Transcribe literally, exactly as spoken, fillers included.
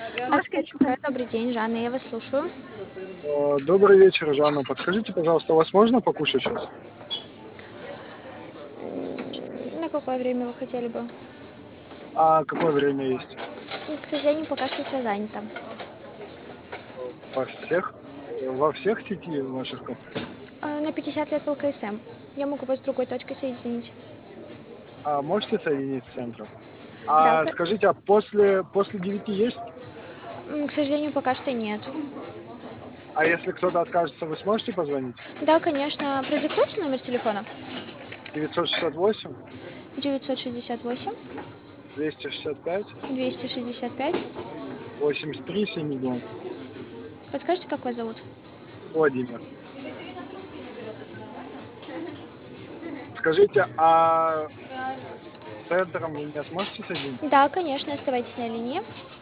Здравствуйте, добрый день, Жанна, я вас слушаю. Э, Добрый вечер, Жанна. Подскажите, пожалуйста, у вас можно покушать сейчас? М, На какое время вы хотели бы? А какое время есть? М, К сожалению, пока что все занято. Во всех? э, Во всех сети ваших кафе? А, На пятьдесят лет в ЛКСМ. Я могу вас с другой точкой соединить. А можете соединить с центром? Да, А к, скажите, а после, после девяти есть? м, к сожалению, пока что нет. А если кто-то откажется, вы сможете позвонить? Да, конечно, продиктуйте номер телефона. девятьсот шестьдесят восемь девятьсот шестьдесят восемь двести шестьдесят пять двести шестьдесят пять. восемьдесят три семьдесят два. Подскажите, как вас зовут? Владимир. Скажите, а с центром вы меня сможете соединить? Да, конечно, оставайтесь на линии.